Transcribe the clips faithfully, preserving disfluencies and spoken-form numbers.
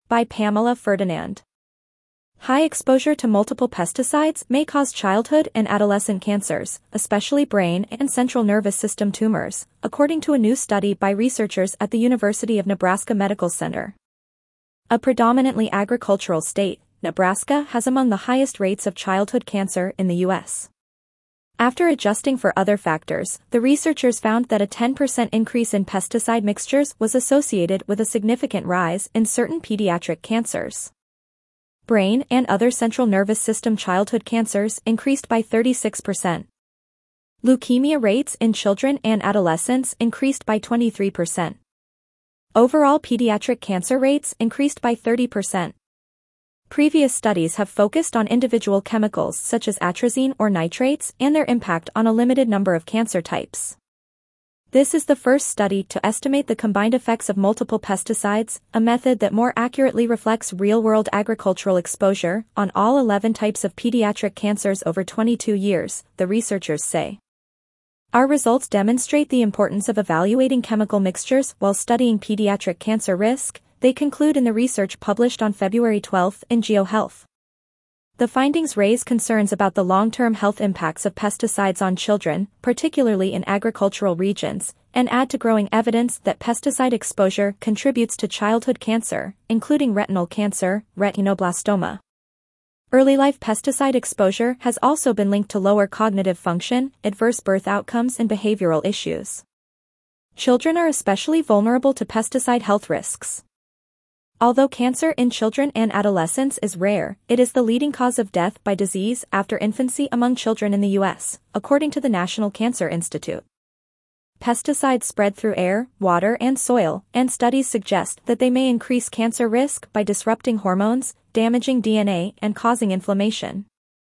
by Pamela Ferdinand. High exposure to multiple pesticides may cause childhood and adolescent cancers, especially brain and central nervous system tumors, according to a new study by researchers at the University of Nebraska Medical Center. A predominantly agricultural state, Nebraska has among the highest rates of childhood cancer in the U S After adjusting for other factors, the researchers found that a ten percent increase in pesticide mixtures was associated with a significant rise in certain pediatric cancers. Brain and other central nervous system childhood cancers increased by thirty-six percent. Leukemia rates in children and adolescents increased by twenty-three percent. Overall pediatric cancer rates increased by thirty percent. Previous studies have focused on individual chemicals such as atrazine or nitrates and their impact on a limited number of cancer types. This is the first study to estimate the combined effects of multiple pesticides, a method that more accurately reflects real-world agricultural exposure on all eleven types of pediatric cancers over twenty-two years, the researchers say. Our results demonstrate the importance of evaluating chemical mixtures while studying pediatric cancer risk, they conclude in the research published on February twelfth in GeoHealth. The findings raise concerns about the long-term health impacts of pesticides on children, particularly in agricultural regions, and add to growing evidence that pesticide exposure contributes to childhood cancer, including retinal cancer, retinoblastoma. Early life pesticide exposure has also been linked to lower cognitive function, adverse birth outcomes, and behavioral issues. Children are especially vulnerable to pesticide health risks. Although cancer in children and adolescents is rare, it is the leading cause of death by disease after infancy among children in the U S, according to the National Cancer Institute. Pesticides spread through air, water, and soil, and studies suggest that they may increase cancer risk by disrupting hormones, damaging D N A, and causing inflammation.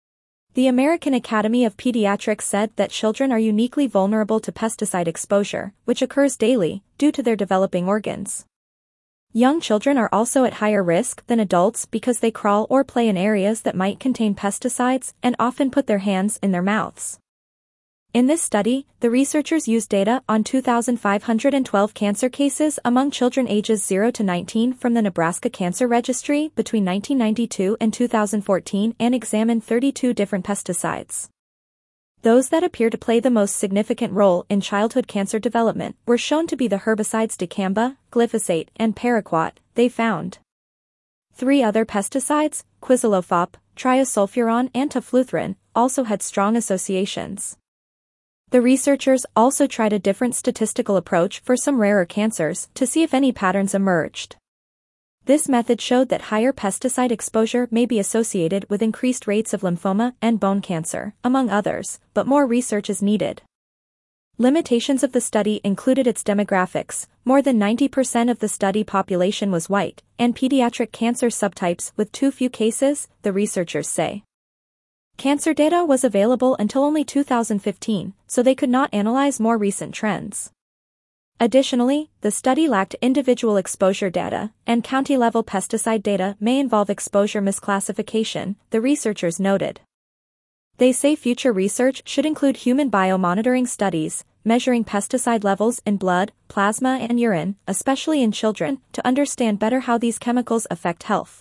The American Academy of Pediatrics said that children are uniquely vulnerable to pesticide exposure, which occurs daily, due to their developing organs. Young children are also at higher risk than adults because they crawl or play in areas that might contain pesticides and often put their hands in their mouths. In this study, the researchers used data on two thousand five hundred twelve cancer cases among children ages zero to nineteen from the Nebraska Cancer Registry between nineteen ninety-two and two thousand fourteen and examined thirty-two different pesticides. Those that appear to play the most significant role in childhood cancer development were shown to be the herbicides dicamba, glyphosate, and paraquat, they found. Three other pesticides, quizalofop, triasulfuron, and tafluthrin, also had strong associations. The researchers also tried a different statistical approach for some rarer cancers to see if any patterns emerged. This method showed that higher pesticide exposure may be associated with increased rates of lymphoma and bone cancer, among others, but more research is needed. Limitations of the study included its demographics. More than ninety percent of the study population was white, and pediatric cancer subtypes with too few cases, the researchers say. Cancer data was available until only two thousand fifteen, so they could not analyze more recent trends. Additionally, the study lacked individual exposure data, and county-level pesticide data may involve exposure misclassification, the researchers noted. They say future research should include human biomonitoring studies, measuring pesticide levels in blood, plasma, and urine, especially in children, to understand better how these chemicals affect health.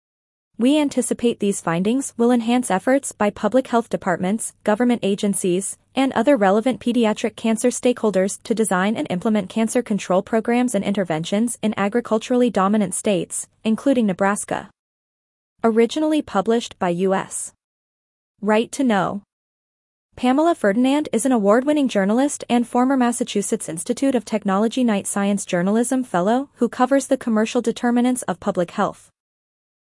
We anticipate these findings will enhance efforts by public health departments, government agencies, and other relevant pediatric cancer stakeholders to design and implement cancer control programs and interventions in agriculturally dominant states, including Nebraska. Originally published by U S Right to Know. Pamela Ferdinand is an award-winning journalist and former Massachusetts Institute of Technology Knight Science Journalism Fellow who covers the commercial determinants of public health.